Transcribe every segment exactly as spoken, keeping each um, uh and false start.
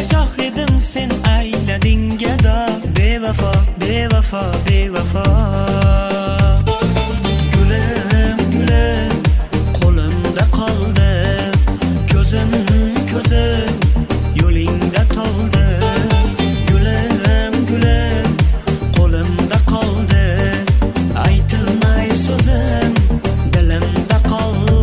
shohidim sen aylading gado, bevafo bevafo bevafo. Gulim gulim qo'limda qoldi, ko'zim ko'zim yo'lingda toldi. Gulim gulim qo'limda qoldi, aytilmay so'zim dilimda qoldi.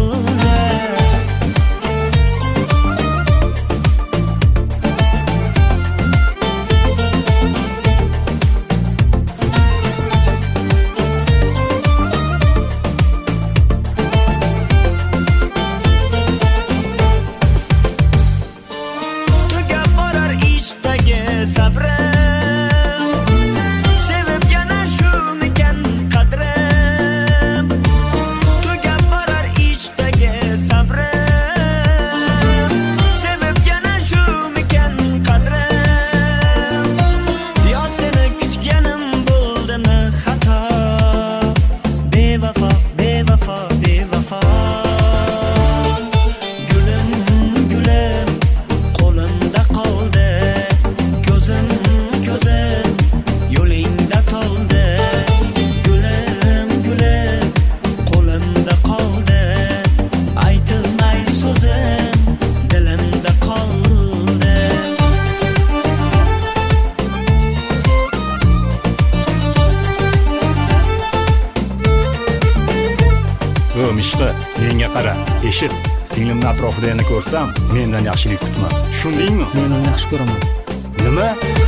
Mishqa, menga qara, eshit. Singlimni atrofida yana ko'rsam, mendan yaxshilik kutma. Tushundingmi? Men uni yaxshi ko'raman. Nima?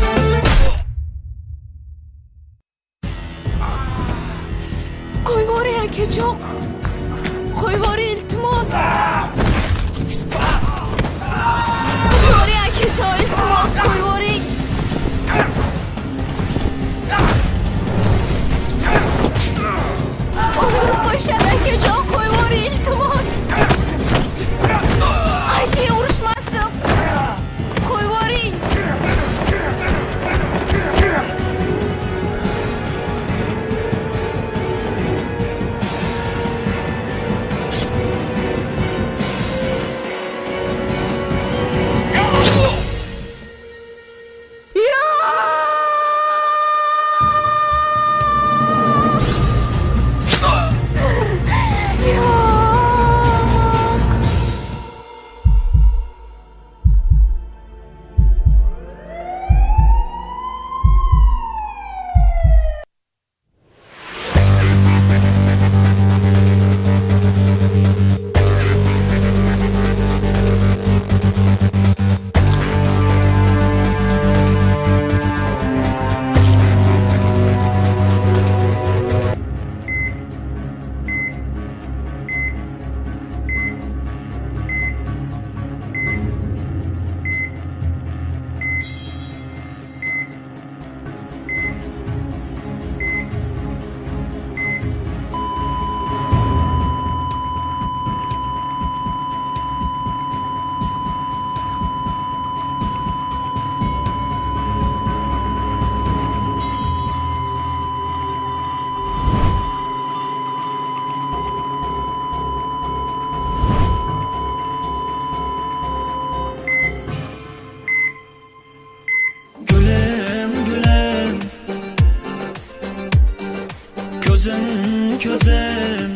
Qo'yvori akajon. Qo'yvori iltimos. Qo'yvori akajon, iltimos qo'yvori. O'ldirib qo'yishadi akajon, qo'yvori iltimos. Ayting, urushmasin. Qo'yvori. Ko'zim ko'zim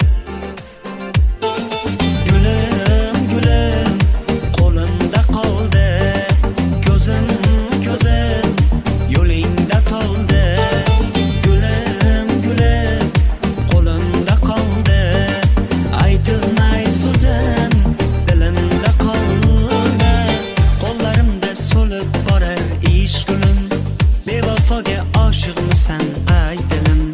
gulim gulim qo'limda qoldi, ko'zim ko'zim yo'lingda toldi. Gulim gulim qo'limda qoldi, aytilmay so'zim dilimda qoldi. Qo'llarimda so'lib borar ish gulim, bevafoga oshiqmisan ay dilim.